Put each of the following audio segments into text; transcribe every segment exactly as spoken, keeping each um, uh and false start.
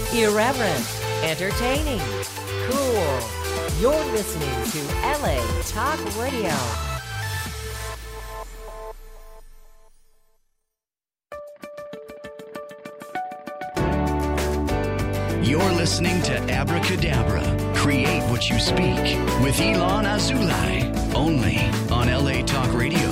Irreverent, entertaining, cool. You're listening to L A Talk Radio. You're listening to Abracadabra, Create What You Speak, with Ilan Azoulay, only on L A Talk Radio.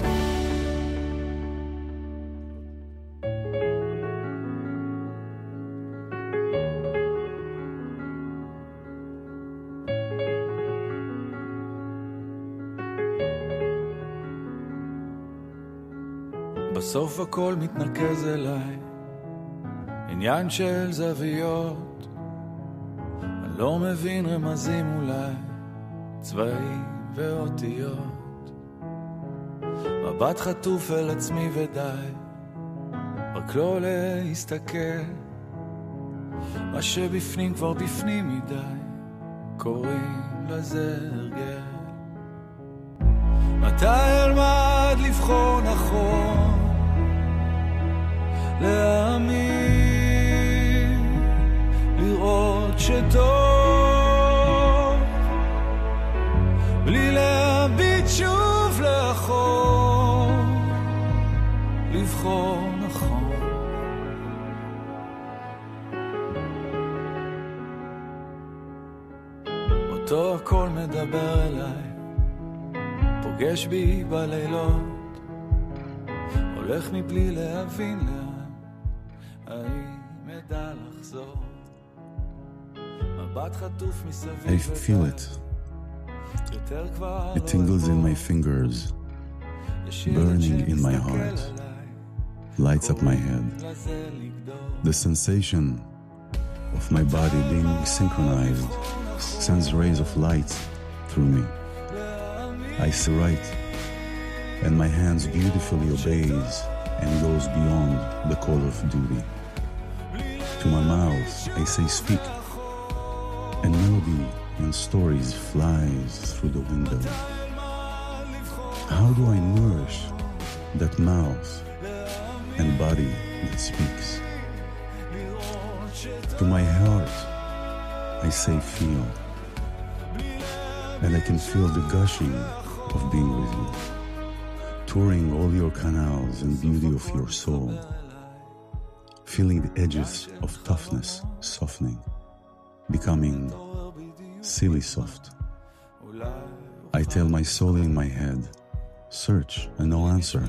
בסוף הכל מתנקז אליי, עניין של זוויות, אני לא מבין רמזים אולי, צבעים ואותיות, מבט חטוף אל עצמי ודי, רק לא להסתכל, מה שבפנים כבר בפנים מדי, קוראים לזה הרגל. מתי אלמד לבחור נכון, להאמין, לראות שטוב, בלי להביט שוב לאחור, לבחור נכון. אותו הכל מדבר אליי, פוגש בי בלילות, הולך מבלי להבין לאן, I feel it. It tingles in my fingers, burning in my heart, lights up my head. The sensation of my body being synchronized sends rays of light through me. I see right, and my hands beautifully obeys and goes beyond the call of duty. To my mouth I say speak, and melody and stories flies through the window. How do I nourish that mouth and body that speaks? To my heart I say feel, and I can feel the gushing of being with you, touring all your canals and beauty of your soul, feeling the edges of toughness softening, becoming silly soft. I tell my soul in my head, search and no answer.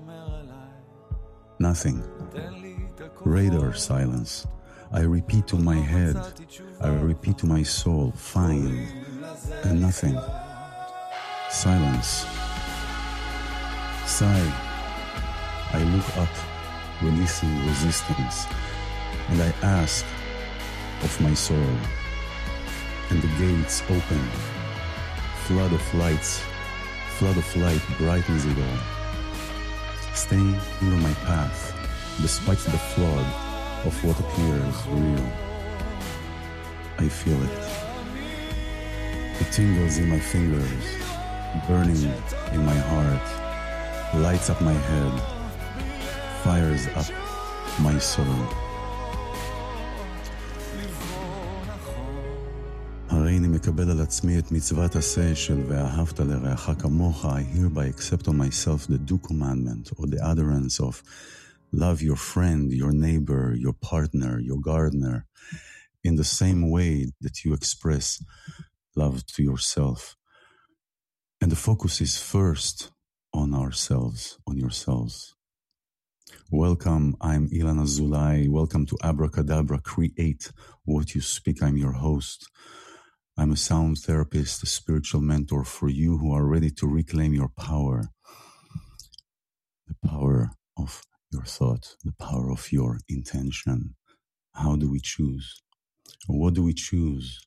Nothing. Radar silence. I repeat to my head, I repeat to my soul, find, and nothing. Silence. Sigh. I look up, releasing resistance, and I ask of my soul, and the gates open. Flood of lights, flood of light brightens it all, staying on my path despite the flood of what appears real. I feel it. It tingles in my fingers, burning in my heart, lights up my head, fires up my soul. הרי אני מקבל על עצמי את מצוות עשה של ואהבת לרעך כמוך. I hereby accept on myself the due commandment or the adherence of love your friend, your neighbor, your partner, your gardener, in the same way that you express love to yourself. And the focus is first on ourselves, on yourselves. Welcome, I'm Ilan Azoulay. Welcome to Abracadabra, Create What You Speak. I'm your host. I'm a sound therapist, a spiritual mentor for you who are ready to reclaim your power. The power of your thought, the power of your intention. How do we choose? What do we choose?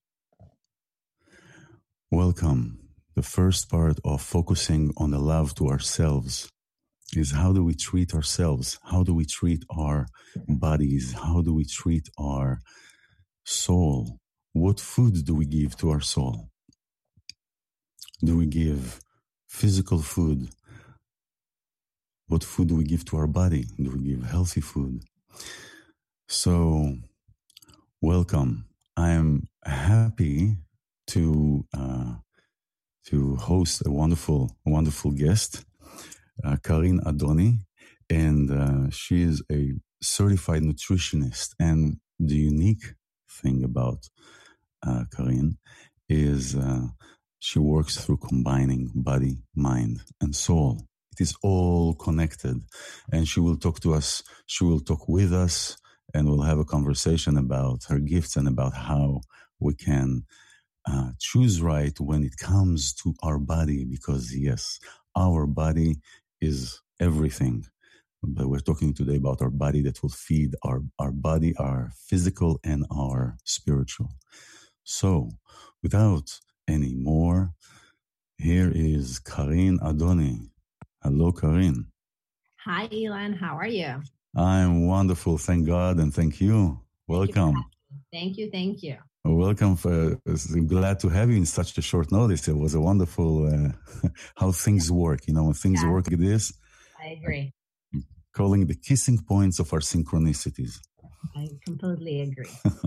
Welcome. The first part of focusing on the love to ourselves is how do we treat ourselves? How do we treat our bodies? How do we treat our soul? What food do we give to our soul? Do we give physical food? What food do we give to our body? Do we give healthy food? So welcome. I am happy to uh, to host a wonderful, wonderful guest, uh, Karine Adoni, and uh, she is a certified nutritionist. And the unique thing about uh, Karine is uh, she works through combining body, mind, and soul. It is all connected, and she will talk to us. She will talk with us, and we'll have a conversation about her gifts and about how we can uh, choose right when it comes to our body. Because yes, our body is everything. But we're talking today about our body that will feed our, our body, our physical and our spiritual. So, without any more, here is Karine Adoni. Hello, Karine. Hi, Elon. How are you? I'm wonderful. Thank God and thank you. Welcome. Thank you. Thank you. Welcome. For, I'm glad to have you in such a short notice. It was a wonderful uh, how things work. You know, when things yeah. work like this. I agree. Calling the kissing points of our synchronicities. I completely agree.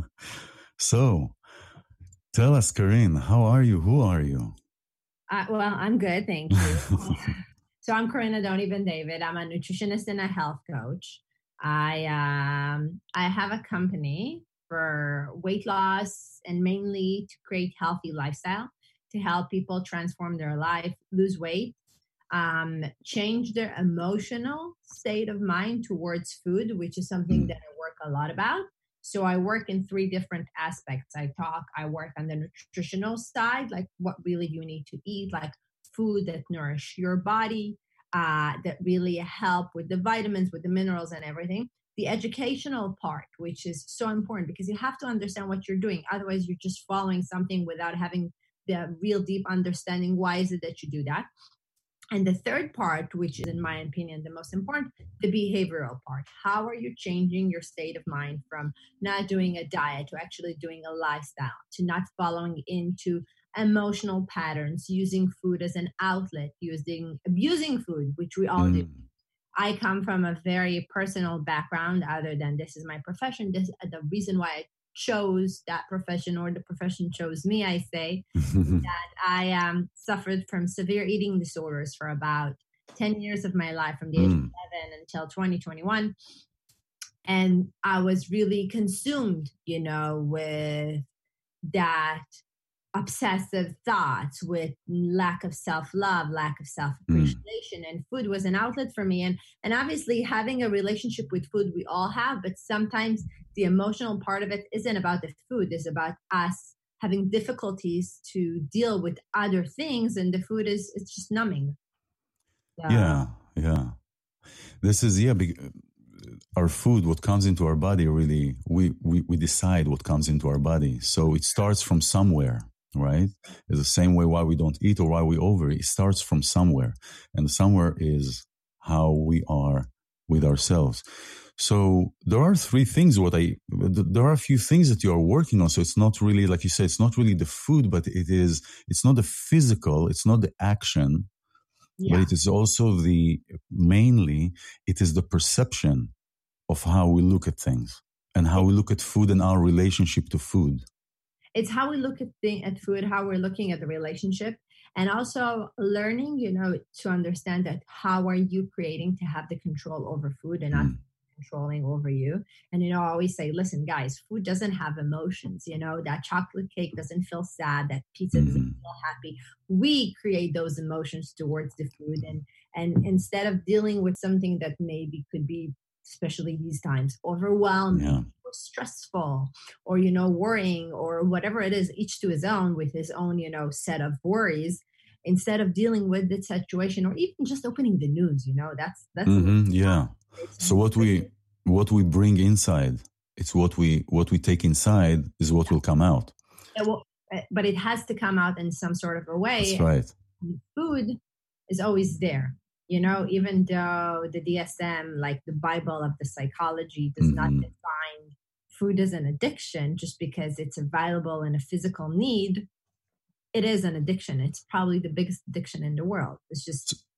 So, tell us, Karine, how are you? Who are you? Uh, well, I'm good. Thank you. So I'm Karine Adoni Ben David. I'm a nutritionist and a health coach. I um, I have a company for weight loss and mainly to create healthy lifestyle, to help people transform their life, lose weight, um, change their emotional state of mind towards food, which is something that I work a lot about. So I work in three different aspects. I talk, I work on the nutritional side, like what really you need to eat, like food that nourish your body, uh, that really help with the vitamins, with the minerals and everything. The educational part, which is so important because you have to understand what you're doing. Otherwise, you're just following something without having the real deep understanding. Why is it that you do that? And the third part, which is in my opinion the most important, the behavioral part. How are you changing your state of mind from not doing a diet to actually doing a lifestyle, to not following into emotional patterns, using food as an outlet, using abusing food, which we all mm. do. I come from a very personal background, other than this is my profession. This the reason why I chose that profession, or the profession chose me, I say, that I um, suffered from severe eating disorders for about ten years of my life, from the age mm. of eleven until twenty twenty-one. And I was really consumed, you know, with that obsessive thoughts, with lack of self-love, lack of self-appreciation. Mm. And food was an outlet for me. And, and obviously having a relationship with food, we all have, but sometimes the emotional part of it isn't about the food. It's about us having difficulties to deal with other things. And the food is, it's just numbing. So, yeah. Yeah. This is, yeah, big, our food, what comes into our body, really, we, we, we decide what comes into our body. So it starts from somewhere. Right? It's the same way why we don't eat or why we overeat. It starts from somewhere. And somewhere is how we are with ourselves. So there are three things what I, there are a few things that you are working on. So it's not really, like you said, it's not really the food, but it is, it's not the physical, it's not the action, yeah. but it is also the, mainly, it is the perception of how we look at things and how we look at food and our relationship to food. It's how we look at the, at food, how we're looking at the relationship, and also learning, you know, to understand that how are you creating to have the control over food and not mm. controlling over you. And, you know, I always say, listen, guys, food doesn't have emotions. You know, that chocolate cake doesn't feel sad. That pizza mm. doesn't feel happy. We create those emotions towards the food. And, and instead of dealing with something that maybe could be, especially these times, overwhelming, yeah. or stressful, or, you know, worrying, or whatever it is, each to his own, with his own, you know, set of worries, instead of dealing with the situation, or even just opening the news, you know, that's, that's, mm-hmm, yeah. So what we, what we bring inside, it's what we, what we take inside is what yeah. will come out. It will, but it has to come out in some sort of a way. That's right. And food is always there. You know, even though the D S M, like the Bible of the psychology, does mm-hmm. not define food as an addiction just because it's available in a physical need, it is an addiction. It's probably the biggest addiction in the world. It's just...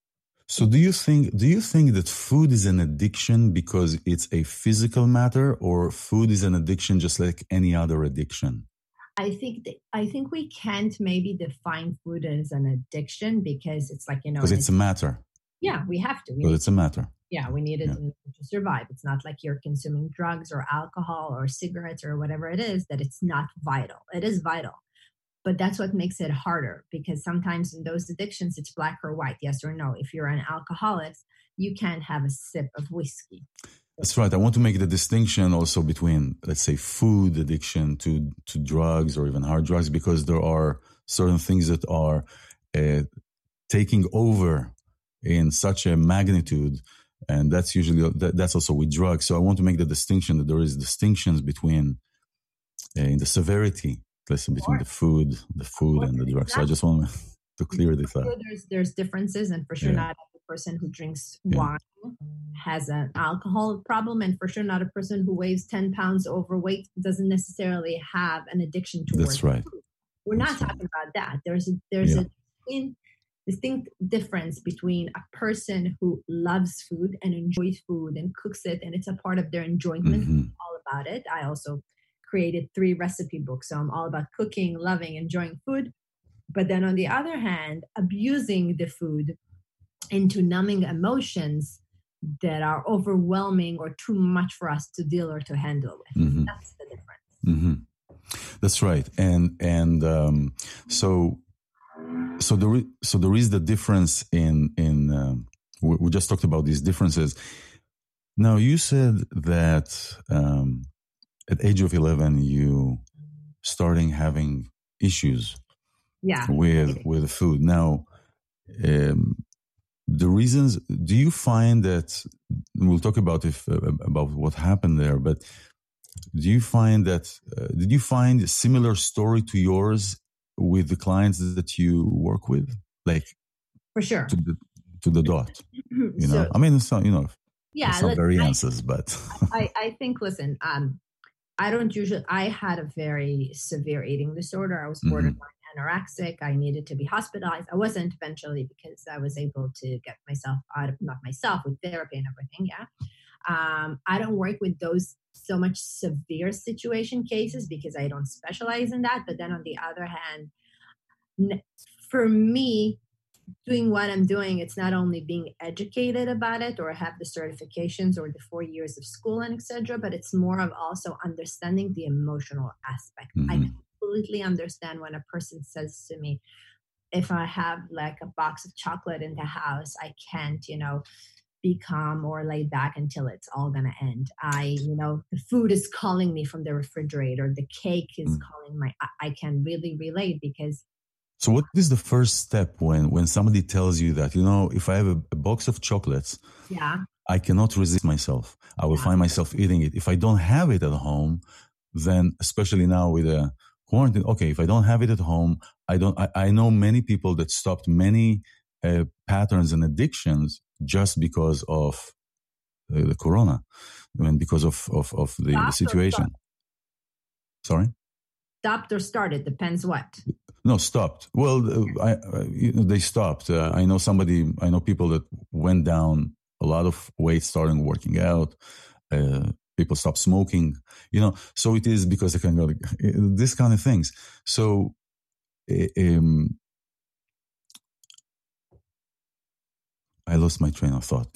So do you think do you think that food is an addiction because it's a physical matter, or food is an addiction just like any other addiction? I think that, I think we can't maybe define food as an addiction because it's like, you know, Because it's a matter. Yeah, we have to. We Because need it's a matter. Yeah, we need it Yeah. in order to survive. It's not like you're consuming drugs or alcohol or cigarettes or whatever it is, that it's not vital. It is vital. But that's what makes it harder, because sometimes in those addictions, it's black or white, yes or no. If you're an alcoholic, you can't have a sip of whiskey. That's right. I want to make the distinction also between, let's say, food addiction to, to drugs or even hard drugs, because there are certain things that are uh, taking over in such a magnitude. And that's usually, that, that's also with drugs. So I want to make the distinction that there is distinctions between uh, in the severity, let's say, between the food, the food and the drugs. So I just want to clear this up. There's, there's differences, and for sure Yeah. not every person who drinks Yeah. wine has an alcohol problem, and for sure not a person who weighs ten pounds overweight doesn't necessarily have an addiction towards That's right. food. We're not That's right. talking about that. There's a, there's Yeah. a distinct, distinct difference between a person who loves food and enjoys food and cooks it, and it's a part of their enjoyment. Mhm. I'm all about it. I also created three recipe books, so I'm all about cooking, loving, enjoying food. But then on the other hand, abusing the food into numbing emotions that are overwhelming or too much for us to deal or to handle with. Mhm. That's the difference. Mm-hmm. That's right, and and um, so so there is, so there is the difference in in um, we, we just talked about these differences. Now you said that um, at age of eleven you starting having issues Yeah. with with the food. Now um, the reasons. Do you find that we'll talk about if uh, about what happened there, but do you find that, uh, did you find a similar story to yours with the clients that you work with? Like For sure. to the, to the dot, you know? So, I mean, it's not, you know, yeah, there's some let's- variances, but. I, I think, listen, um, I don't usually, I had a very severe eating disorder. I was Mhm. borderline anorexic. I needed to be hospitalized. I wasn't eventually, because I was able to get myself out of, not myself, with therapy and everything. Yeah. Um, I don't work with those so much severe situation cases because I don't specialize in that. But then on the other hand, n- for me, doing what I'm doing, it's not only being educated about it or have the certifications or the four years of school and et cetera, but it's more of also understanding the emotional aspect. I Mhm. completely understand when a person says to me, if I have like a box of chocolate in the house, I can't, you know, be calm or laid back until it's all going to end. I, you know, the food is calling me from the refrigerator. The cake is Mm. calling my, I, I can really relate because So what is the first step when, when somebody tells you that, you know, if I have a, a box of chocolates, yeah, I cannot resist myself. I will Yeah. find myself eating it. If I don't have it at home, then especially now with a quarantine, okay, if I don't have it at home, I don't, I, I know many people that stopped many uh, patterns and addictions just because of uh, the corona. I mean, because of, of, of the, the Stopped or situation. Sorry? stopped or started, depends what. No, stopped. Well, uh, I, uh, you know, they stopped. Uh, I know somebody, I know people that went down a lot of weight starting working out. Uh, people stopped smoking, you know, so it is because they can go, this kind of things. So, um, I lost my train of thought.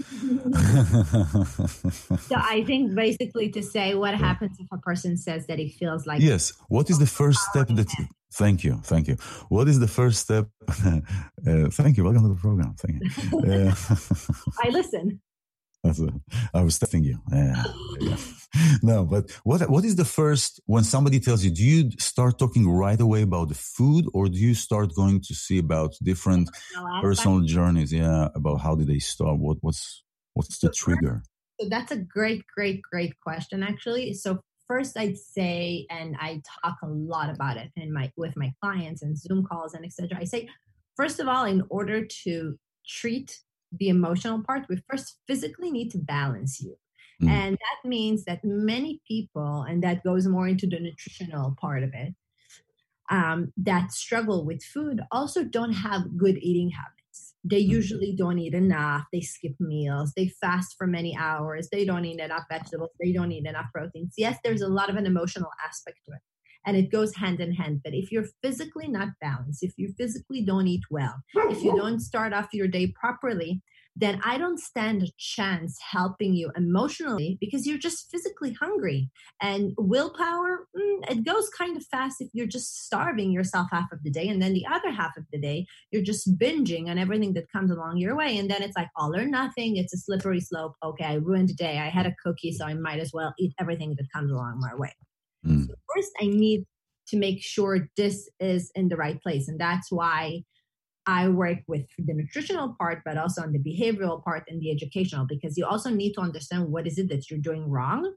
So I think basically to say what happens if a person says that he feels like Yes. What is the first step that, thank you. Thank you. What is the first step? uh, thank you. Welcome to the program. Thank you. Uh, I listen. That's a, I was testing you. Yeah, yeah. No, but what what is the first, when somebody tells you, do you start talking right away about the food, or do you start going to see about different personal journeys? Yeah, about how did they stop? What what's what's the trigger? So that's a great, great, great question, actually. So first, I'd say, and I talk a lot about it in my with my clients and Zoom calls and et cetera. I say, first of all, in order to treat the emotional part, we first physically need to balance you. Mm. And that means that many people, and that goes more into the nutritional part of it, um, that struggle with food also don't have good eating habits. they usually don't eat enough. They skip meals. They fast for many hours. They don't eat enough vegetables. They don't eat enough proteins. Yes, there's a lot of an emotional aspect to it, and it goes hand in hand. But if you're physically not balanced, if you physically don't eat well, if you don't start off your day properly, then I don't stand a chance helping you emotionally because you're just physically hungry. And willpower, mm, it goes kind of fast if you're just starving yourself half of the day. And then the other half of the day, you're just binging on everything that comes along your way. And then it's like all or nothing. It's a slippery slope. Okay, I ruined the day. I had a cookie, so I might as well eat everything that comes along my way. Mm. So first, I need to make sure this is in the right place. And that's why I work with the nutritional part, but also on the behavioral part and the educational, because you also need to understand what is it that you're doing wrong.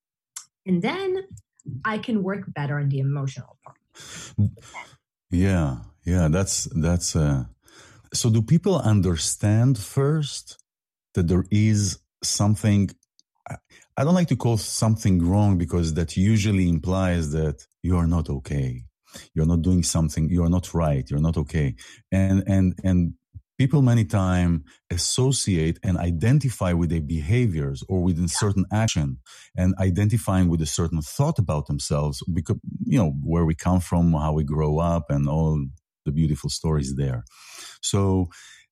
And then I can work better on the emotional part. Yeah, yeah, that's, that's, uh, so do people understand first that there is something, I don't like to call something wrong because that usually implies that you are not okay. You're not doing something, you're not right, you're not okay. And and and people many times associate and identify with their behaviors or with a certain action and identifying with a certain thought about themselves because, you know, where we come from, how we grow up and all the beautiful stories there. So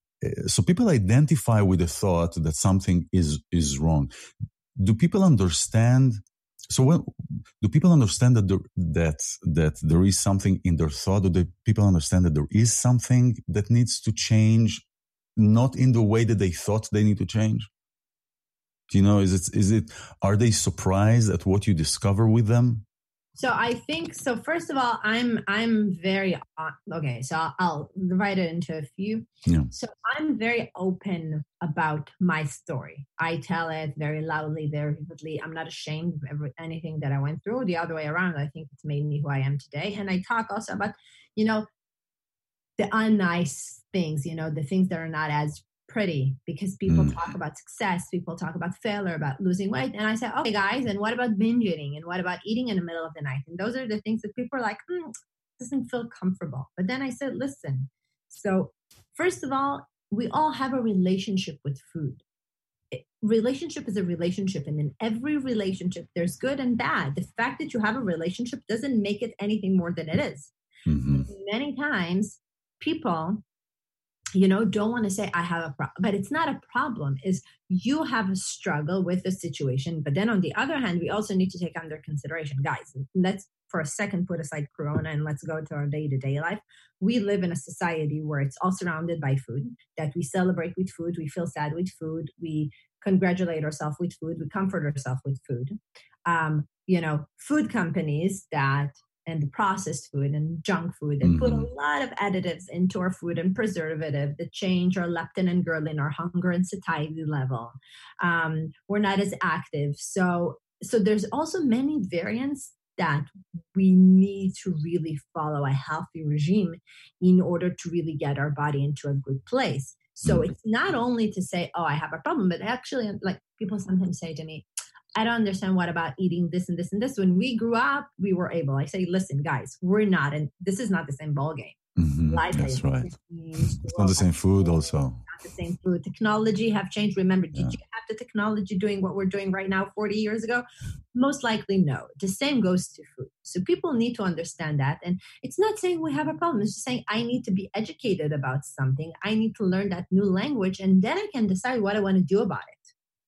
so people identify with the thought that something is is wrong. Do people understand? So when, do people understand that there, that that there is something in their thought? Do the people understand that there is something that needs to change, not in the way that they thought they need to change? Do you know, is it is it are they surprised at what you discover with them? So I think so. First of all, I'm I'm very okay. So I'll, I'll divide it into a few. Yeah. So I'm very open about my story. I tell it very loudly, very vividly. I'm not ashamed of every, anything that I went through. The other way around, I think it's made me who I am today. And I talk also about, you know, the unnice things. You know, the things that are not as pretty, because people mm. talk about success, people talk about failure, about losing weight. And I say, okay, guys, and what about binge eating? And what about eating in the middle of the night? And those are the things that people are like, hmm, doesn't feel comfortable. But then I said, listen, so first of all, we all have a relationship with food. It, relationship is a relationship. And in every relationship, there's good and bad. The fact that you have a relationship doesn't make it anything more than it is. Mm-hmm. Many times people, you know, don't want to say I have a problem, but it's not a problem. Is you have a struggle with the situation. But then on the other hand, we also need to take under consideration, guys, let's for a second put aside Corona and let's go to our day-to-day life. We live in a society where it's all surrounded by food, that we celebrate with food, we feel sad with food, we congratulate ourselves with food, we comfort ourselves with food. Um, you know, food companies that and the processed food and junk food and mm-hmm. put a lot of additives into our food and preservative that change our leptin and ghrelin, our hunger and satiety level. Um, we're not as active. So, so there's also many variants that we need to really follow a healthy regime in order to really get our body into a good place. So mm-hmm. it's not only to say, oh, I have a problem, but actually, like people sometimes say to me, I don't understand what about eating this and this and this. When we grew up, we were able. I say, listen, guys, we're not, and this is not the same ballgame. Mm-hmm. That's right. It's not the same food also. Not the same food. Technology have changed. Remember, did yeah. you have the technology doing what we're doing right now forty years ago? Most likely no. The same goes to food. So people need to understand that. And it's not saying we have a problem. It's just saying I need to be educated about something. I need to learn that new language, and then I can decide what I want to do about it.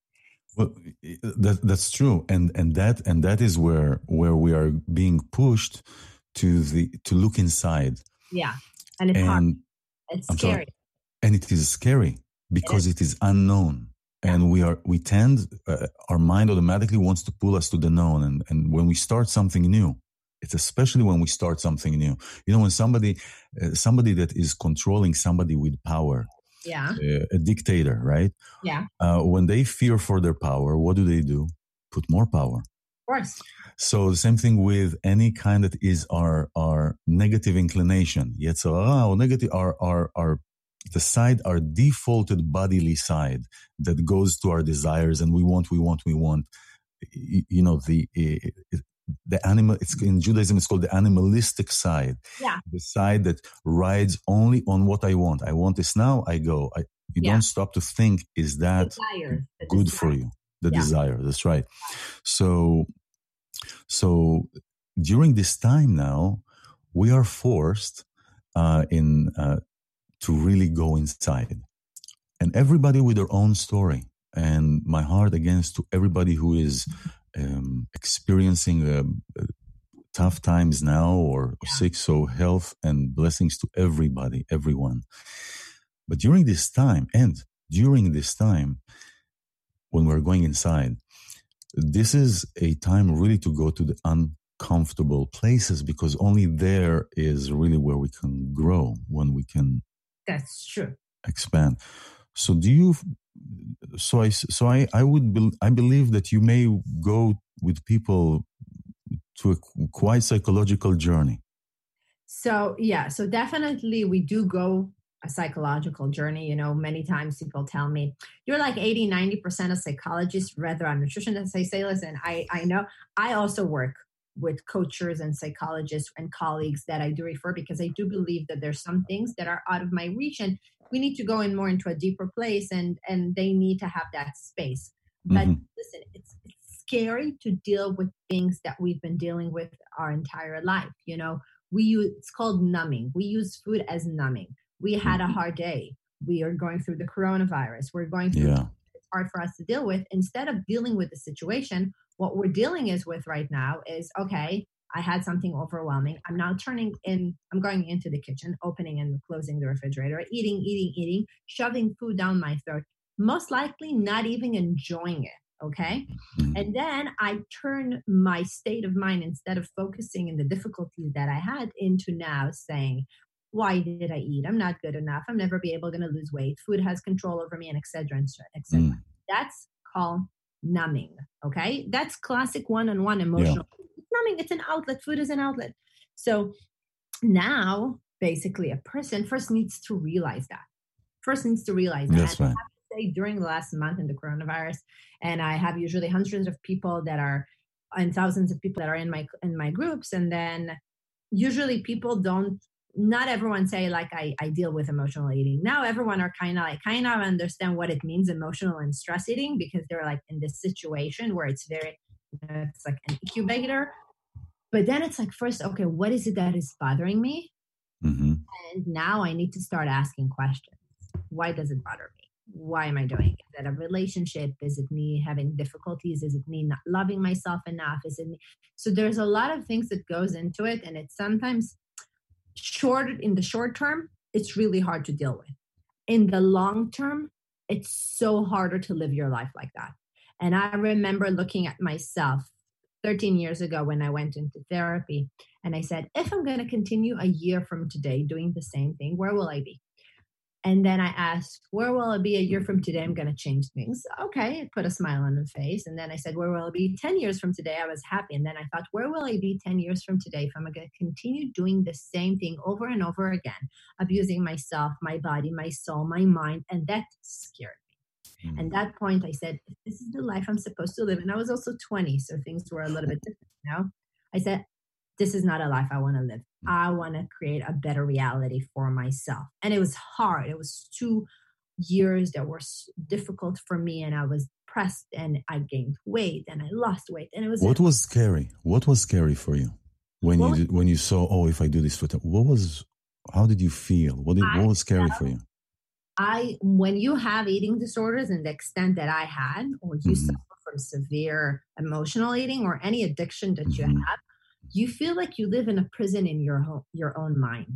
Well, that that's true, and and that and that is where where we are being pushed to the to look inside. Yeah, and it's and, hard. It's I'm scary, sorry, and it is scary because it is, it is unknown, yeah. and we are we tend uh, our mind automatically wants to pull us to the known, and and when we start something new, it's especially when we start something new. You know, when somebody uh, somebody that is controlling somebody with power. Yeah. Uh, a dictator, right? Yeah. Uh, when they fear for their power, what do they do? Put more power. Of course. So the same thing with any kind that is our our negative inclination. Yet so our negative our our our the side, our defaulted bodily side that goes to our desires, and we want, we want, we want. You know, the the animal, it's in Judaism, it's called the animalistic side. Yeah. The side that rides only on what I want. I want this now, I go. I, you Yeah. don't stop to think, is that Desire, the good desire. for you? The Yeah. desire, that's right. So, so during this time now, we are forced uh, in uh, to really go inside. And everybody with their own story. And my heart against to everybody who is um, experiencing uh, tough times now or Yeah. sick. So health and blessings to everybody, everyone. But during this time, and during this time, when we're going inside, this is a time really to go to the uncomfortable places, because only there is really where we can grow, when we can That's true. expand. So do you, so I, so I, I would, be, I believe that you may go with people to a quite psychological journey. So, yeah, so definitely we do go a psychological journey. You know, many times people tell me, you're like eighty, ninety percent of psychologists, rather on nutritionists. I say, listen, I, I know I also work with coaches and psychologists and colleagues that I do refer, because I do believe that there's some things that are out of my reach and we need to go in more into a deeper place, and, and they need to have that space. But Mhm. listen, it's, it's scary to deal with things that we've been dealing with our entire life. You know, we use, it's called numbing. We use food as numbing. We had a hard day. We are going through the coronavirus. We're going through, Yeah. it's hard for us to deal with. Instead of dealing with the situation, what we're dealing is with right now is, okay, I had something overwhelming. I'm now turning in, I'm going into the kitchen, opening and closing the refrigerator, eating, eating, eating, shoving food down my throat, most likely not even enjoying it. Okay. Mhm. And then I turn my state of mind, instead of focusing in the difficulties that I had, into now saying, why did I eat? I'm not good enough. I'm never be able going to lose weight. Food has control over me, and et cetera, et cetera. Mm. That's called numbing. Okay. That's classic one-on-one emotional. It's numbing. It's an outlet. Food is an outlet. So now basically a person first needs to realize that. First needs to realize that. That's And right. I have to say, during the last month in the coronavirus, and I have usually hundreds of people that are, and thousands of people that are in my in my groups, and then usually people don't, not everyone say like I, I deal with emotional eating. Now everyone are kind of like kind of understand what it means, emotional and stress eating, because they're like in this situation where it's very, you know, it's like an incubator. But then it's like, first, okay, what is it that is bothering me? Mm-hmm. And now I need to start asking questions. Why does it bother me? Why am I doing it? Is it a relationship? Is it me having difficulties? Is it me not loving myself enough? Is it me? So there's a lot of things that goes into it. And it's sometimes short, in the short term, it's really hard to deal with. In the long term, it's so harder to live your life like that. And I remember looking at myself thirteen years ago when I went into therapy, and I said, if I'm going to continue a year from today doing the same thing, where will I be? And then I asked, where will I be a year from today? I'm going to change things. Okay, put a smile on the face. And then I said, where will I be ten years from today? I was happy. And then I thought, where will I be ten years from today if I'm going to continue doing the same thing over and over again, abusing myself, my body, my soul, my mind? And that scared me. Mm-hmm. And at that point, I said, if this is the life I'm supposed to live. And I was also twenty, so things were a little bit different, you know? I said, this is not a life I want to live. I want to create a better reality for myself. And it was hard. It was two years that were difficult for me, and I was pressed, and I gained weight, and I lost weight. And it was what was scary? What was scary for you when what you when you saw, oh, if I do this for time, what was? How did you feel? What did, what was scary for you? I when you have eating disorders in the extent that I had, or you mm-hmm. suffer from severe emotional eating or any addiction that mm-hmm. you have, you feel like you live in a prison in your home, your own mind.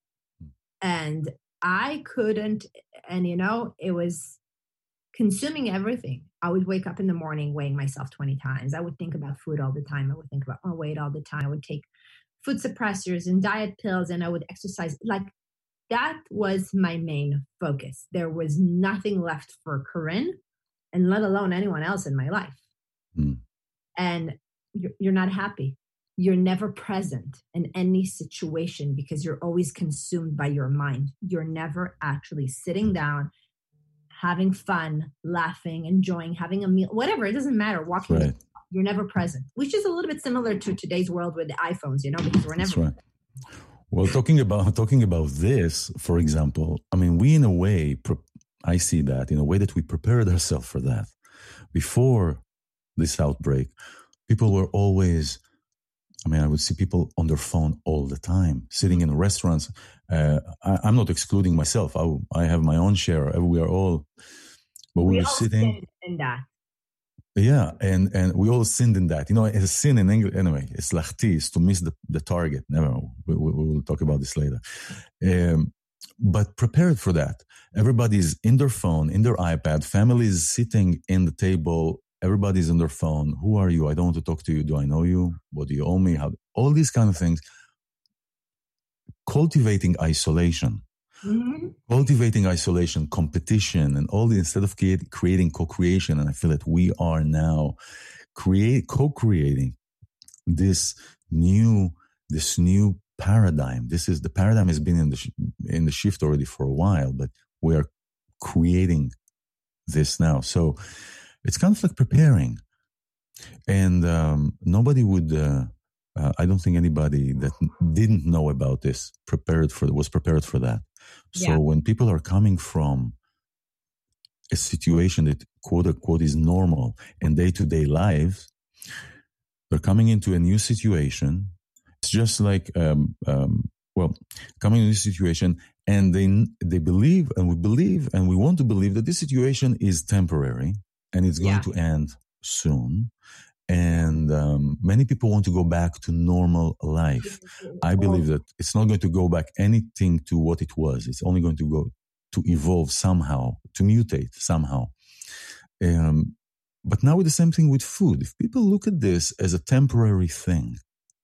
And I couldn't, and you know, it was consuming everything. I would wake up in the morning weighing myself twenty times. I would think about food all the time. I would think about my weight all the time. I would take food suppressors and diet pills, and I would exercise. Like, that was my main focus. There was nothing left for Corinne, and let alone anyone else in my life. Mm. And you're, you're not happy. You're never present in any situation because you're always consumed by your mind. You're never actually sitting down, having fun, laughing, enjoying, having a meal, whatever. It doesn't matter. Walking. Right. you're never present, which is a little bit similar to today's world with the iPhones, you know, because we're never. That's right. Well, talking about talking about this, for example, I mean, we in a way, pre- I see that in a way that we prepared ourselves for that. Before this outbreak, people were always, I mean, I would see people on their phone all the time, sitting in restaurants. Uh, I, I'm not excluding myself. I, I have my own share. We are all, but we, We were all sitting. sin in that. Yeah, and, and we all sinned in that. You know, it's a sin in English. Anyway, it's lachti, is to miss the, the target. Never, we, we, we will talk about this later. Um, but prepared for that. Everybody's in their phone, in their iPad. Families sitting in the table. Everybody's on their phone. Who are you? I don't want to talk to you. Do I know you? What do you owe me? How? All these kind of things. Cultivating isolation. Mm-hmm. Cultivating isolation, competition, and all the, instead of create, creating co-creation. And I feel that we are now create, co-creating this new, this new paradigm. This is, the paradigm has been in the, sh- in the shift already for a while, but we are creating this now. So it's kind of like preparing. And um, nobody would, uh, uh, I don't think anybody that didn't know about this prepared for, was prepared for that. So yeah. When people are coming from a situation that quote unquote is normal and day-to-day lives, they're coming into a new situation. It's just like, um, um, well, coming into this situation, and they they believe, and we believe, and we want to believe that this situation is temporary and it's going yeah. to end soon. And um, many people want to go back to normal life. I believe that it's not going to go back anything to what it was. It's only going to go to evolve somehow, to mutate somehow. Um, but now with the same thing with food. If people look at this as a temporary thing,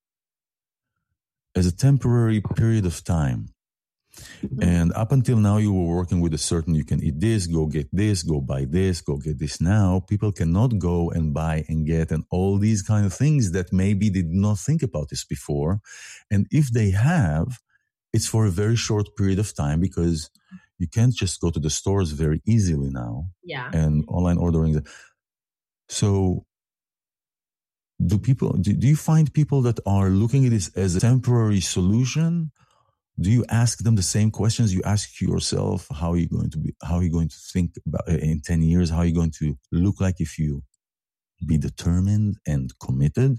as a temporary period of time, mm-hmm. and up until now you were working with a certain, you can eat this, go get this, go buy this, go get this. Now people cannot go and buy and get and all these kind of things that maybe they did not think about this before. And if they have, it's for a very short period of time, because you can't just go to the stores very easily now. Yeah. And online ordering. So do people, do, do you find people that are looking at this as a temporary solution? Do you ask them the same questions you ask yourself? How are you going to be, how are you going to think about in ten years? How are you going to look like if you be determined and committed?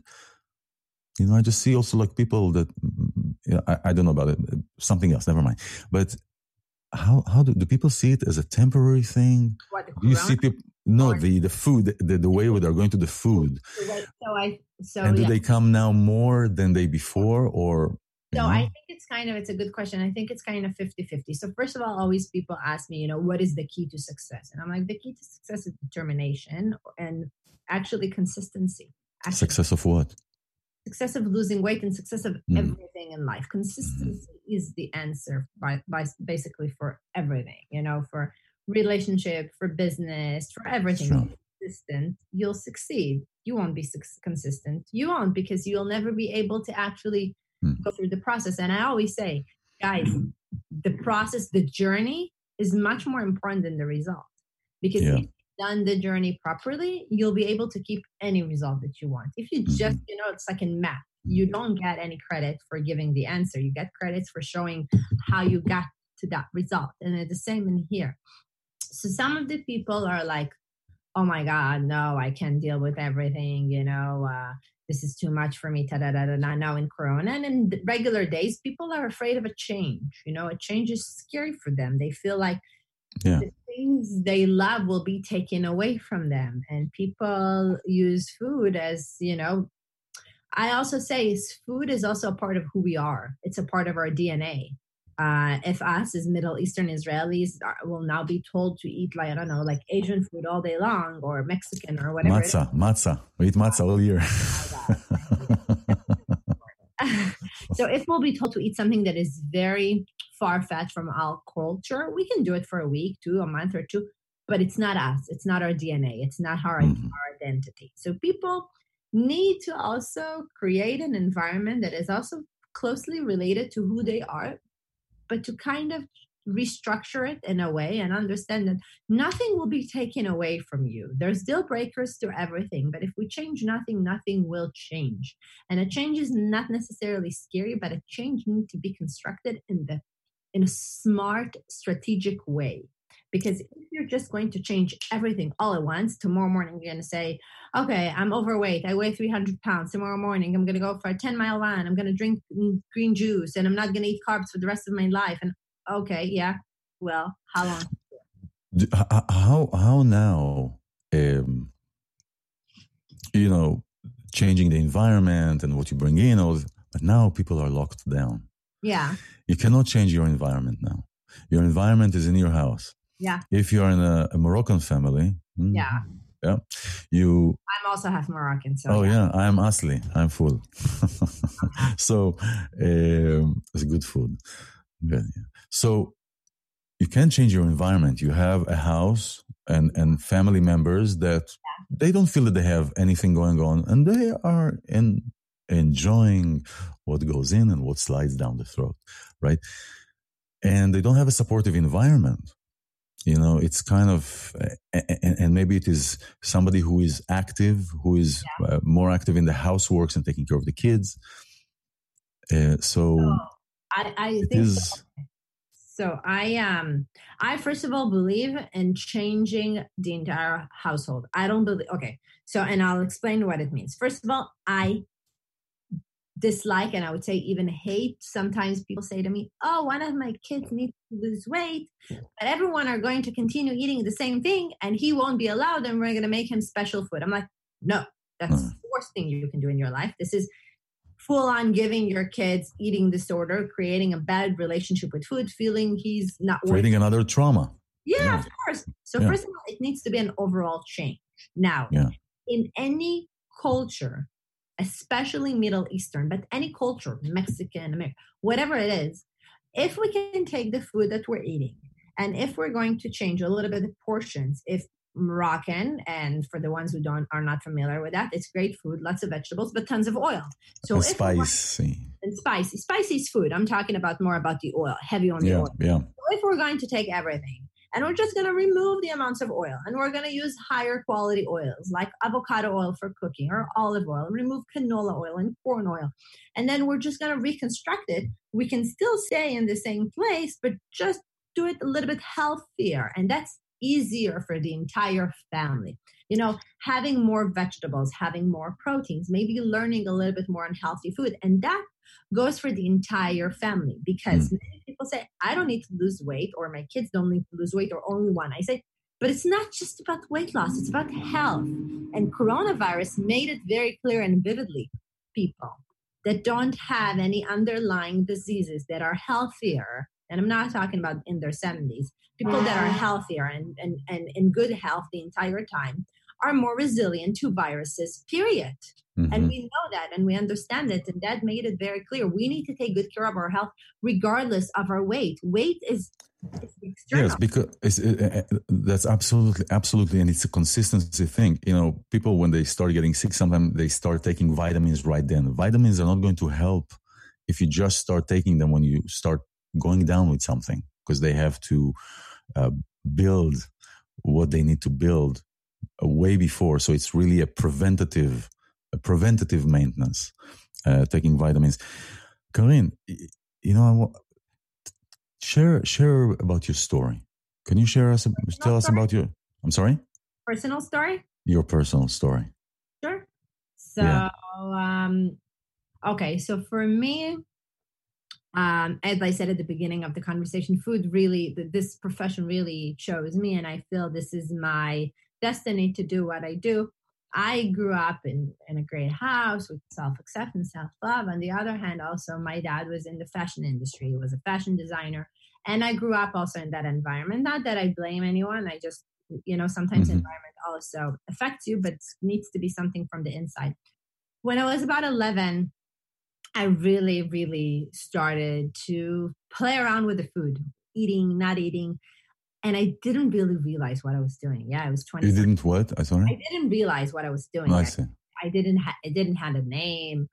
You know, I just see also like people that, you know, I, I don't know about it, something else, never mind. But how, how do, do people see it as a temporary thing? What, the do you see people, no, or, the, the food, the, the way they're going to the food. So I, so, and do yeah. they come now more than they before, or? So I think it's kind of, it's a good question. I think it's kind of fifty-fifty. So first of all, always people ask me, you know, what is the key to success? And I'm like, the key to success is determination and actually consistency. Actually, success of what? Success of losing weight and success of mm. everything in life. Consistency mm. is the answer by, by basically for everything, you know, for relationship, for business, for everything. Sure. Consistent, you'll succeed. You won't be su- consistent. You won't, because you'll never be able to actually go through the process. And I always say, guys, the process, the journey is much more important than the result. Because yeah. if you've done the journey properly, you'll be able to keep any result that you want. If you just, mm-hmm. you know, it's like in math, you don't get any credit for giving the answer. You get credits for showing how you got to that result. And it's the same in here. So some of the people are like, oh my God, no, I can't deal with everything, you know, uh, this is too much for me, ta-da-da-da-da, now in Corona. And in regular days, people are afraid of a change. You know, a change is scary for them. They feel like yeah. the things they love will be taken away from them. And people use food as, you know, I also say food is also a part of who we are. It's a part of our D N A. Uh, if us as Middle Eastern Israelis are, will now be told to eat, like, I don't know, like Asian food all day long, or Mexican or whatever. Matzah, matzah. We eat matzah all year. So if we'll be told to eat something that is very far-fetched from our culture, we can do it for a week, two, a month or two, but it's not us. It's not our D N A. It's not our, mm-hmm. our identity. So people need to also create an environment that is also closely related to who they are, but to kind of restructure it in a way and understand that nothing will be taken away from you. There's deal breakers to everything, but if we change nothing, nothing will change. And a change is not necessarily scary, but a change needs to be constructed in the in a smart, strategic way. Because if you're just going to change everything all at once, tomorrow morning you're going to say, okay, I'm overweight. I weigh three hundred pounds. Tomorrow morning I'm going to go for a ten mile run. I'm going to drink green juice and I'm not going to eat carbs for the rest of my life. And okay, yeah, well, how long? How, how now, um, you know, changing the environment and what you bring in, all, but now people are locked down. Yeah. You cannot change your environment now. Your environment is in your house. Yeah. If you're in a, a Moroccan family, yeah, yeah, you. I'm also half Moroccan, so. Oh yeah, yeah I'm Asli. I'm full. So um, it's good food. Good. Yeah. So you can change your environment. You have a house and and family members that yeah. they don't feel that they have anything going on, and they are in enjoying what goes in and what slides down the throat, right? And they don't have a supportive environment. You know, it's kind of, and, and maybe it is somebody who is active, who is yeah. uh, more active in the houseworks and taking care of the kids. Uh, so, oh, I, I it think is. So. so I, um, I first of all believe in changing the entire household. I don't believe. Okay, so and I'll explain what it means. First of all, I dislike, and I would say even hate, sometimes people say to me, oh, one of my kids needs to lose weight, but everyone are going to continue eating the same thing and he won't be allowed and we're going to make him special food. I'm like, no, that's mm. the worst thing you can do in your life. This is full on giving your kids eating disorder, creating a bad relationship with food, feeling he's not creating working. Another trauma. Yeah, yeah, of course. So yeah. First of all, it needs to be an overall change. Now, yeah. in any culture, especially Middle Eastern, but any culture, Mexican, American, whatever it is, if we can take the food that we're eating and if we're going to change a little bit of portions, if Moroccan, and for the ones who don't are not familiar with that, it's great food, lots of vegetables, but tons of oil. So and if spicy. And spicy. Spicy is food. I'm talking about more about the oil, heavy on the yeah, oil. Yeah. So if we're going to take everything, and we're just going to remove the amounts of oil. And we're going to use higher quality oils like avocado oil for cooking or olive oil. Remove canola oil and corn oil. And then we're just going to reconstruct it. We can still stay in the same place, but just do it a little bit healthier. And that's easier for the entire family. You know, having more vegetables, having more proteins, maybe learning a little bit more on healthy food. And that goes for the entire family because mm. many people say, I don't need to lose weight or my kids don't need to lose weight or only one. I say, but it's not just about weight loss. It's about health. And coronavirus made it very clear and vividly. People that don't have any underlying diseases that are healthier, and I'm not talking about in their seventies, people that are healthier and, and, and in good health the entire time are more resilient to viruses, period. Mm-hmm. And we know that and we understand it. And that made it very clear. We need to take good care of our health regardless of our weight. Weight is external. Yes, because it's, it, it, that's absolutely, absolutely. And it's a consistency thing. You know, people, when they start getting sick, sometimes they start taking vitamins right then. Vitamins are not going to help if you just start taking them when you start going down with something, because they have to uh, build what they need to build uh, way before. So it's really a preventative, a preventative maintenance, uh, taking vitamins. Karine, you know, share share about your story. Can you share us, personal tell us story? about your, I'm sorry? Personal story? Your personal story. Sure. So, yeah. um, okay. So for me, Um, as I said at the beginning of the conversation, food really, this profession really chose me, and I feel this is my destiny to do what I do. I grew up in, in a great house with self-acceptance, self-love. On the other hand, also, my dad was in the fashion industry. He was a fashion designer, and I grew up also in that environment. Not that I blame anyone. I just, you know, sometimes mm-hmm. environment also affects you, but it needs to be something from the inside. When I was about eleven, I really, really started to play around with the food, eating, not eating. And I didn't really realize what I was doing. Yeah, I was twenty. You didn't what? I sorry? I didn't realize what I was doing. Oh, I I, see. I didn't ha- I didn't have a name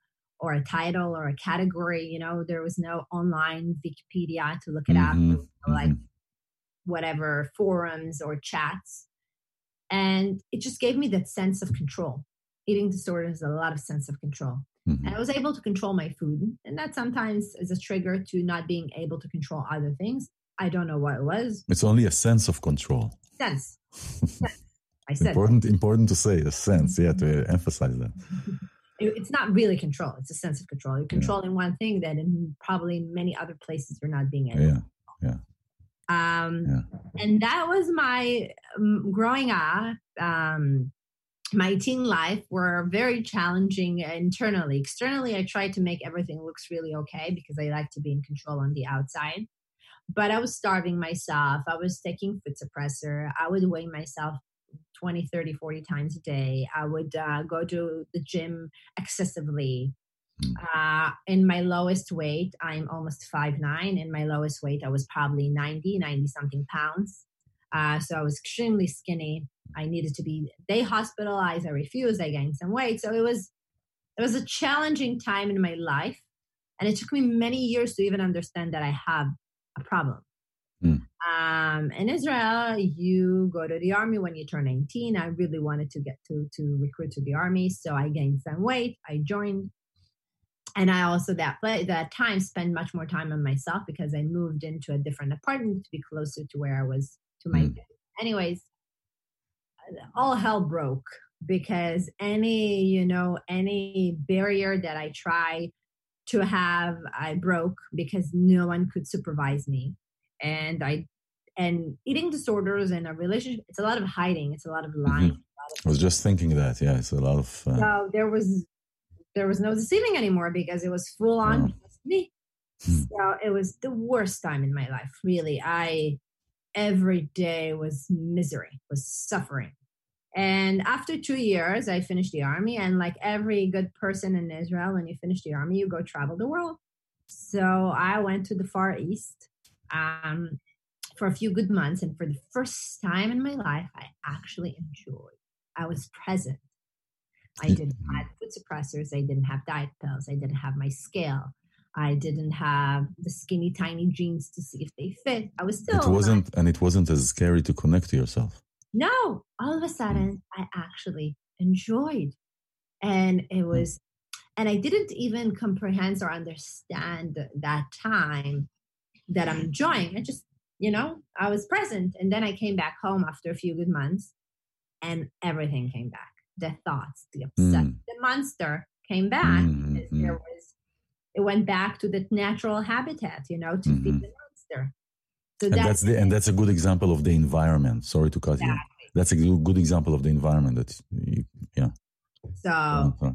or a title or a category. You know, there was no online Wikipedia to look it up, Mhm, you know, like mhm. whatever forums or chats. And it just gave me that sense of control. Eating disorder is a lot of sense of control. Mhm. And I was able to control my food. And that sometimes is a trigger to not being able to control other things. I don't know what it was. It's only a sense of control. Sense. Sense. I said Important, important to say, a sense. Yeah, to emphasize that. it- it's not really control. It's a sense of control. You're controlling one thing that in probably many other places you're not being able Yeah, yeah, Um, yeah. and that was my um, growing up. Um, my teen life were very challenging internally. Externally, I tried to make everything looks really okay because I like to be in control on the outside. But I was starving myself. I was taking food suppressor. I would weigh myself twenty, thirty, forty times a day. I would uh, go to the gym excessively. Uh, in my lowest weight, I'm almost five nine. In my lowest weight, I was probably ninety, ninety something pounds. Uh, so I was extremely skinny. I needed to be day hospitalized. I refused. I gained some weight. So it was, it was a challenging time in my life. And it took me many years to even understand that I have a problem. Mm. Um, in Israel, you go to the army when you turn nineteen. I really wanted to get to, to recruit to the army. So I gained some weight. I joined. And I also that that time spent much more time on myself because I moved into a different apartment to be closer to where I was to my. Mm. Anyways, all hell broke because any you know any barrier that I tried to have, I broke because no one could supervise me, and I and eating disorders and a relationship. It's a lot of hiding. It's a lot of lying. Mhm. I was just thinking that. Yeah, it's a lot of. Uh, So there was. There was no deceiving anymore because it was full on Wow. just me. Hmm. So it was the worst time in my life. Really, I every day was misery, was suffering. And after two years, I finished the army. And like every good person in Israel, when you finish the army, you go travel the world. So I went to the Far East um, for a few good months, and for the first time in my life, I actually enjoyed. I was present. I didn't have food suppressors. I didn't have diet pills. I didn't have my scale. I didn't have the skinny, tiny jeans to see if they fit. I was still. it wasn't, and it wasn't as scary to connect to yourself. No, all of a sudden, I actually enjoyed, and it was, and I didn't even comprehend or understand that time that I'm enjoying. I just, you know, I was present, and then I came back home after a few good months, and everything came back. The thoughts, the upset, Mm. the monster came back. Mm, because mm. There was, it went back to the natural habitat, you know, to feed Mhm. the monster. So And that's the and that's a good example of the environment. Sorry to cut you. That's a good good example of the environment. That you, yeah. so Uh,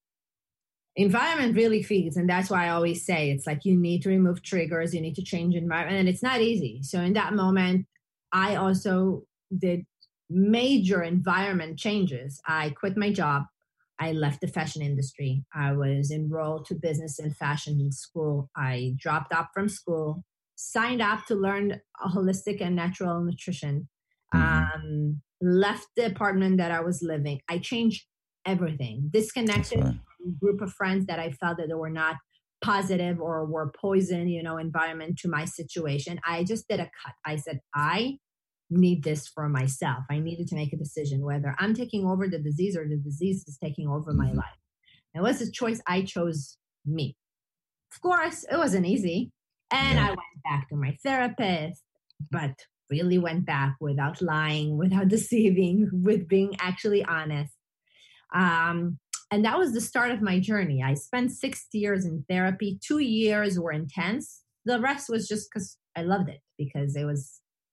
environment really feeds, and that's why I always say it's like you need to remove triggers, you need to change environment, and it's not easy. So in that moment, I also did major environment changes. I quit my job. I left the fashion industry. I was enrolled to business and fashion school. I dropped out from school, signed up to learn holistic and natural nutrition, Mhm. um, left the apartment that I was living. I changed everything, disconnected That's right. from a group of friends that I felt that they were not positive or were poison, you know, environment to my situation. I just did a cut. I said, I need this for myself. I needed to make a decision whether I'm taking over the disease or the disease is taking over my Mhm. life. It was a choice. I chose me. Of course, it wasn't easy. And Yeah. I went back to my therapist, but really went back without lying, without deceiving, with being actually honest. Um, and that was the start of my journey. I spent six years in therapy. Two years were intense. The rest was just because I loved it, because it was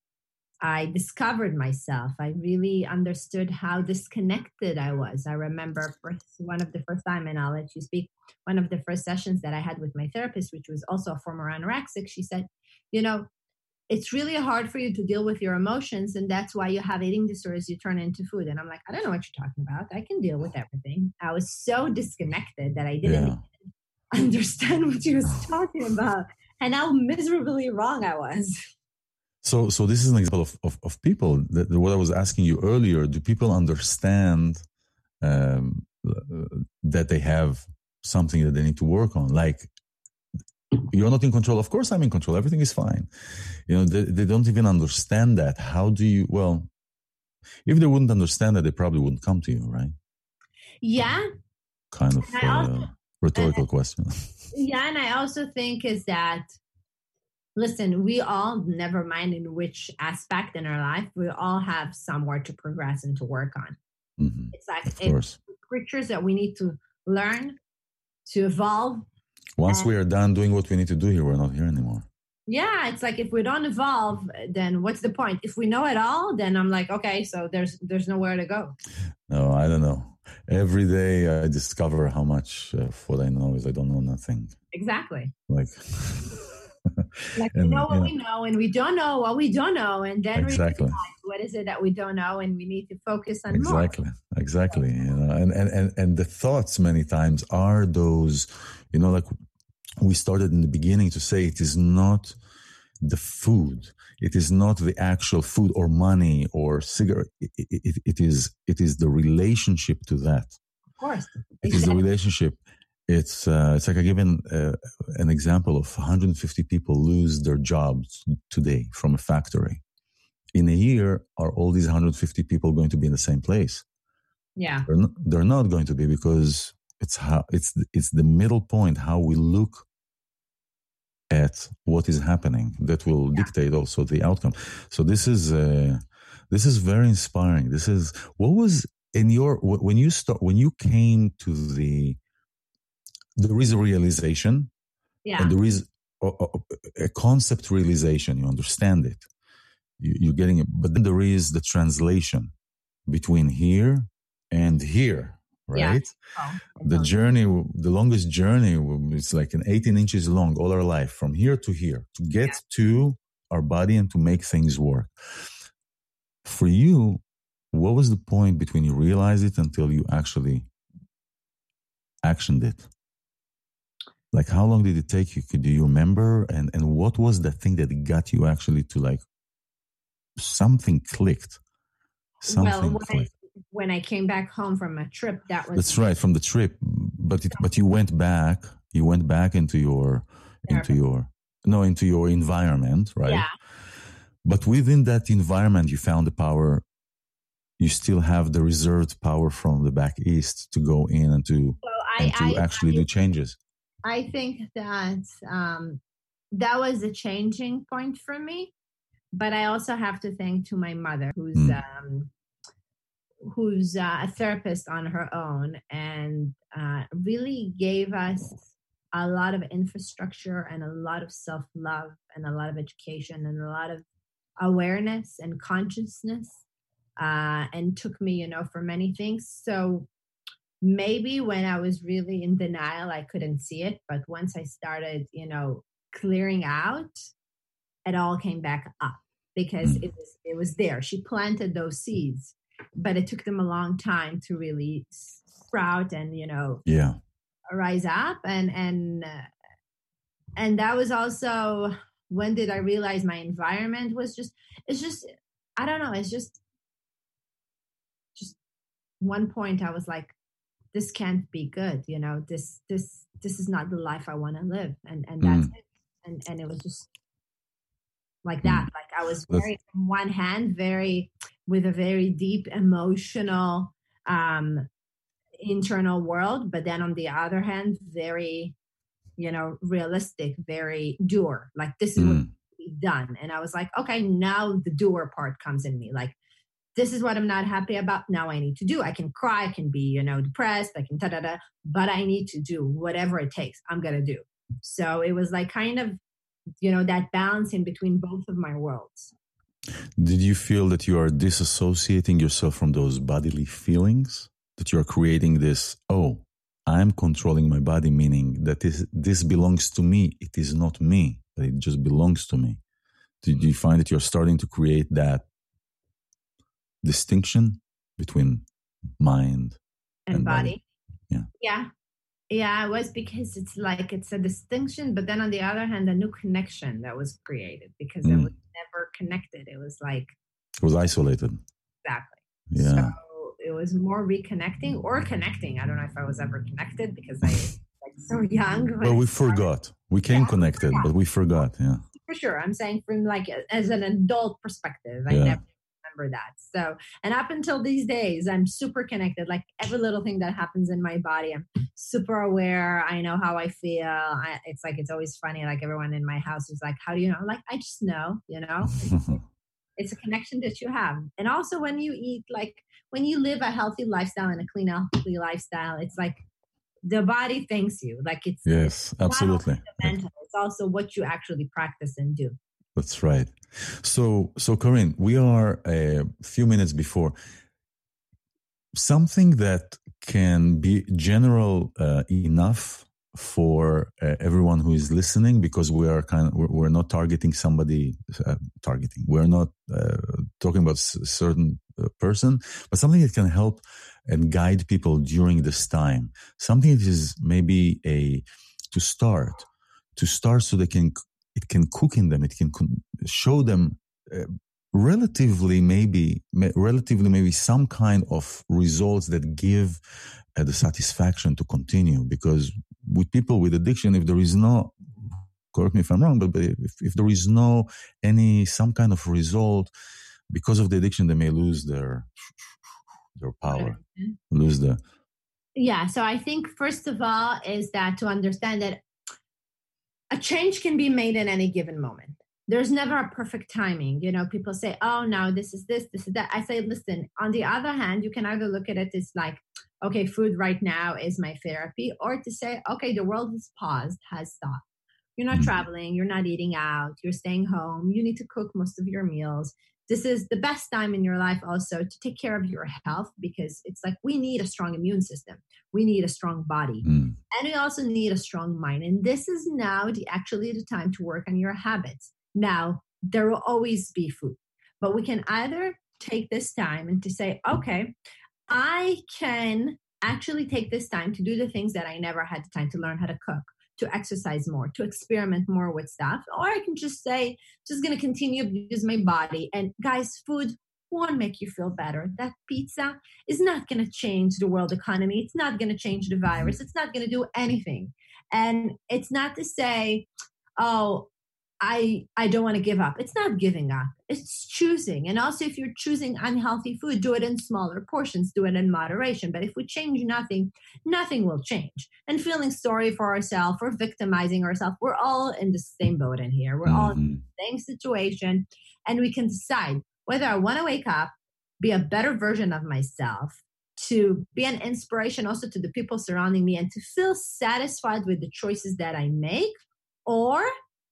I discovered myself. I really understood how disconnected I was. I remember first, one of the first time, and I'll let you speak, one of the first sessions that I had with my therapist, which was also a former anorexic, she said, you know, it's really hard for you to deal with your emotions, and that's why you have eating disorders. You turn into food. And I'm like, I don't know what you're talking about. I can deal with everything. I was so disconnected that I didn't Yeah. understand what she was talking about and how miserably wrong I was. So, so this is an example of, of, of people that, that what I was asking you earlier. Do people understand um, that they have something that they need to work on. Like, you're not in control. Of course I'm in control. Everything is fine. You know, they, they don't even understand that. How do you, well, if they wouldn't understand that, they probably wouldn't come to you, right? Yeah. Kind of uh, also, rhetorical question. Yeah, and I also think is that, listen, we all, never mind in which aspect in our life, we all have somewhere to progress and to work on. Mm-hmm. It's like of it's course. creatures that we need to learn, to evolve. Once and, we are done doing what we need to do here, we're not here anymore. Yeah, it's like if we don't evolve, then what's the point? If we know it all, then I'm like, okay, so there's there's nowhere to go. No, I don't know. Every day I discover how much of what I know is I don't know nothing. Exactly. Like, like and, we know what yeah. we know, and we don't know what we don't know, and then exactly. we realize what is it that we don't know, and we need to focus on exactly. more. Exactly, exactly. You know, and, and, and, and the thoughts many times are those, you know, like we started in the beginning to say it is not the food. It is not the actual food or money or cigarette. It, it, it is it is the relationship to that. Of course. It is the relationship. It's uh, it's like I given uh, an example of one hundred fifty people lose their jobs today from a factory. In a year, are all these one hundred fifty people going to be in the same place? Yeah. They're not, they're not going to be, because it's how it's it's the middle point, how we look at what is happening, that will yeah. dictate also the outcome. So this is uh, this is very inspiring. This is what was in your when you start when you came to the there is a realization, yeah, and there is a, a, a concept realization. You understand it, you, you're getting it, but then there is the translation between here and here. Right? Yeah. Oh, the journey, the longest journey, it's like an eighteen inches long all our life, from here to here, to get yeah. to our body and to make things work. For you, what was the point between you realized it until you actually actioned it? Like, how long did it take you? Do you remember? And, and what was the thing that got you actually to, like, something clicked? Something well, clicked. When I came back home from a trip, that was that's right, from the trip. But it, but you went back. You went back into your into your no into your environment, right? Yeah. But within that environment, you found the power. You still have the reserved power from the back east to go in and to so I, and to I, actually I, do changes. I think that um, that was a changing point for me. But I also have to thank to my mother, who's. Mm. Um, who's uh, a therapist on her own, and uh, really gave us a lot of infrastructure and a lot of self-love and a lot of education and a lot of awareness and consciousness, uh, and took me, you know, for many things. So maybe when I was really in denial, I couldn't see it. But once I started, you know, clearing out, it all came back up, because it was, it was there. She planted those seeds. But it took them a long time to really sprout and, you know, yeah, rise up. And, and, uh, and that was also, when did I realize my environment was just, it's just, I don't know. It's just, just one point I was like, this can't be good. You know, this, this, this is not the life I want to live. And, and that's mm. it. And, and it was just like that. Mm. Like I was very, on one hand, very, with a very deep emotional um, internal world, but then on the other hand, very, you know, realistic, very doer. Like this is mm. what needs to be done. And I was like, okay, now the doer part comes in me. Like, this is what I'm not happy about. Now I need to do. I can cry, I can be, you know, depressed, I can da da da, but I need to do whatever it takes. I'm gonna do. So it was like kind of, you know, that balance in between both of my worlds. Did you feel that you are disassociating yourself from those bodily feelings? That you are creating this, oh, I'm controlling my body, meaning that this, this belongs to me. It is not me, but it just belongs to me. Did you find that you're starting to create that distinction between mind and, and body? body? Yeah. Yeah. Yeah, it was, because it's like, it's a distinction, but then on the other hand, a new connection that was created, because mm. it was never connected. It was like... It was isolated. Exactly. Yeah. So it was more reconnecting or connecting. I don't know if I was ever connected, because I so young. But we forgot. We came Yeah, connected, yeah. but we forgot. Yeah. For sure. I'm saying from like as an adult perspective, I Yeah. never remember that. So, and up until these days, I'm super connected. Like every little thing that happens in my body, I'm super aware. I know how I feel. I, it's like, it's always funny. Like everyone in my house is like, how do you know? I'm like, I just know, you know, it's a connection that you have. And also when you eat, like when you live a healthy lifestyle and a clean, healthy lifestyle, it's like the body thanks you. Like it's, Yes, it's absolutely. not only the mental, it's also what you actually practice and do. That's right. So, so Corinne, we are a few minutes before something that can be general uh, enough for uh, everyone who is listening, because we are kind of, we're, we're not targeting somebody, uh, targeting, we're not uh, talking about a certain uh, person, but something that can help and guide people during this time. Something that is maybe a, to start, to start so they can, it can cook in them, it can show them uh, relatively maybe, relatively maybe some kind of results that give uh, the satisfaction to continue. Because with people with addiction, if there is no, correct me if I'm wrong, but, but if, if there is no any, some kind of result because of the addiction, they may lose their, their power, mm-hmm. lose the. Yeah. So I think first of all is that to understand that a change can be made in any given moment. There's never a perfect timing. You know, people say, oh, no, this is this, this is that. I say, listen, on the other hand, you can either look at it as like, okay, food right now is my therapy, or to say, okay, the world has paused, has stopped. You're not mm-hmm. traveling, you're not eating out, you're staying home, you need to cook most of your meals. This is the best time in your life also to take care of your health, because it's like we need a strong immune system. We need a strong body. Mm. And we also need a strong mind. And this is now the actually the time to work on your habits. Now, there will always be food, but we can either take this time and to say, okay, I can actually take this time to do the things that I never had the time to learn how to cook, to exercise more, to experiment more with stuff. Or I can just say, just going to continue to use my body. And guys, food won't make you feel better. That pizza is not going to change the world economy. It's not going to change the virus. It's not going to do anything. And it's not to say, oh, I, I don't want to give up. It's not giving up. It's choosing. And also if you're choosing unhealthy food, do it in smaller portions, do it in moderation. But if we change nothing, nothing will change. And feeling sorry for ourselves or victimizing ourselves, we're all in the same boat in here. We're mm-hmm. all in the same situation. And we can decide whether I want to wake up, be a better version of myself, to be an inspiration also to the people surrounding me, and to feel satisfied with the choices that I make, or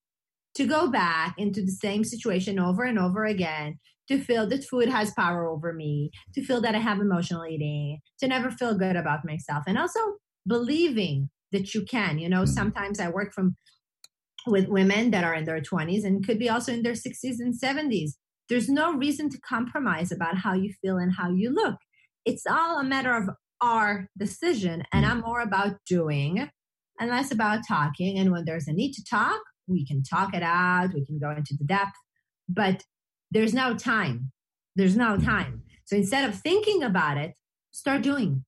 to go back into the same situation over and over again, to feel that food has power over me, to feel that I have emotional eating, to never feel good about myself. And also believing that you can. You know, sometimes I work from with women that are in their twenties and could be also in their sixties and seventies. There's no reason to compromise about how you feel and how you look. It's all a matter of our decision. And I'm more about doing and less about talking. And when there's a need to talk, we can talk it out, we can go into the depth, but there's no time. There's no time. So instead of thinking about it, start doing.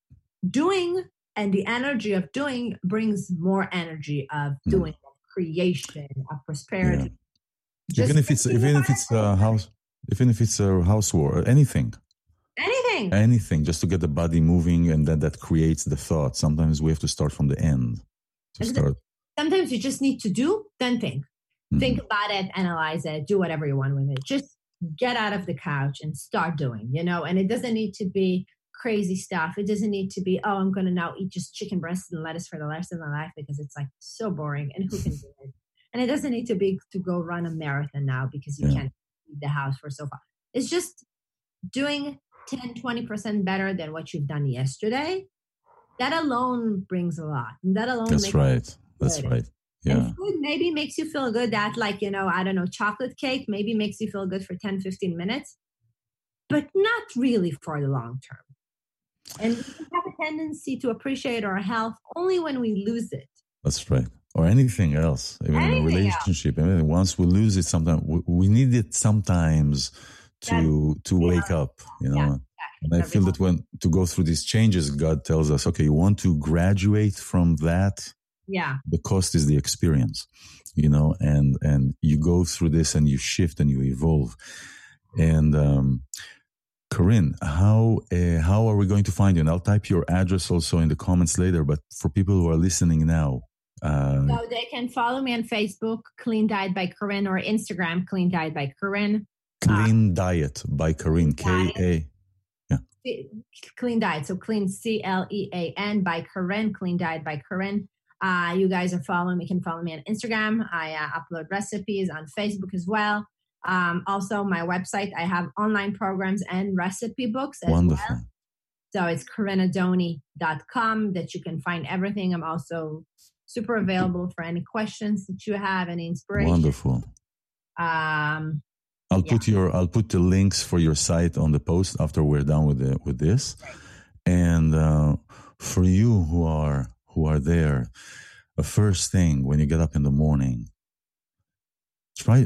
Doing, and the energy of doing brings more energy of doing, of creation, of prosperity. Yeah. Even if it's even if it's a house, even if it's a housework, anything. Anything. Anything, just to get the body moving, and then that creates the thought. Sometimes we have to start from the end to start. Sometimes you just need to do, then think. Mm-hmm. Think about it, analyze it, do whatever you want with it. Just get out of the couch and start doing, you know, and it doesn't need to be crazy stuff. It doesn't need to be, oh, I'm going to now eat just chicken breasts and lettuce for the rest of my life because it's like so boring, and who can do it? And it doesn't need to be to go run a marathon now because you yeah. can't leave the house for so far. It's just doing ten, twenty percent better than what you've done yesterday. That alone brings a lot. And that alone That's makes right. That's right. Yeah. And food maybe makes you feel good. That, like, you know, I don't know, chocolate cake maybe makes you feel good for ten, fifteen minutes, but not really for the long term. And we have a tendency to appreciate our health only when we lose it. That's right. Or anything else, even anything in a relationship. Else. Anything. Once we lose it, sometimes we, we need it sometimes to that, to yeah. wake up, you know. Yeah, And I feel that when to go through these changes, God tells us, okay, you want to graduate from that. Yeah. The cost is the experience, you know, and, and you go through this and you shift and you evolve. And, um, Corinne, how, uh, how are we going to find you? And I'll type your address also in the comments later, but for people who are listening now, uh, so they can follow me on Facebook, Clean Diet by Corinne, or Instagram, Clean Diet by Corinne. Clean uh, Diet by Corinne, K A. Yeah. Clean Diet. So clean, C L E A N by Corinne, Clean Diet by Corinne. Uh, you guys are following me. You can follow me on Instagram. I uh, upload recipes on Facebook as well. Um, also, my website, I have online programs and recipe books as Wonderful. well. So it's corinne adoni dot com that you can find everything. I'm also super available for any questions that you have, any inspiration. Wonderful. Um, I'll yeah. put your I'll put the links for your site on the post after we're done with the, with this. Right. And uh, for you who are who are there, the first thing when you get up in the morning, try.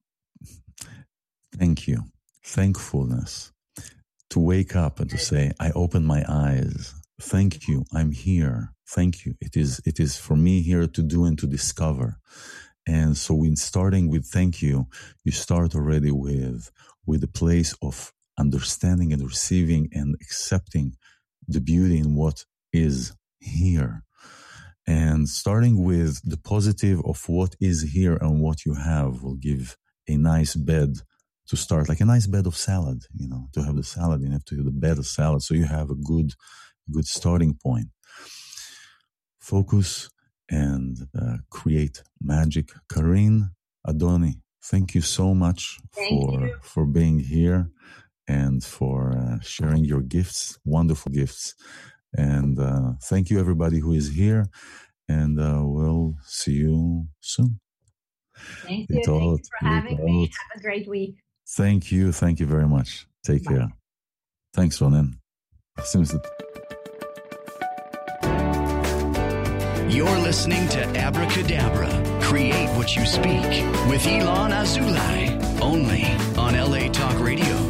Thank you, thankfulness, to wake up and to say, I open my eyes. Thank you, I'm here. Thank you. It is it is for me here to do and to discover. And so in starting with thank you, you start already with, with a place of understanding and receiving and accepting the beauty in what is here. And starting with the positive of what is here and what you have will give a nice bed to start, like a nice bed of salad, you know, to have the salad, you have to have the bed of salad. So you have a good, good starting point. Focus and uh, create magic. Corinne Adoni, thank you so much Thank for you. for being here and for uh, sharing your gifts, wonderful gifts. And uh, thank you, everybody who is here. And uh, we'll see you soon. Thank you. Thank you for having me. Have a great week. Thank you. Thank you very much. Take Bye. care. Thanks, Ronen. You're listening to Abracadabra, Create What You Speak, with Ilan Azoulay, only on L A Talk Radio.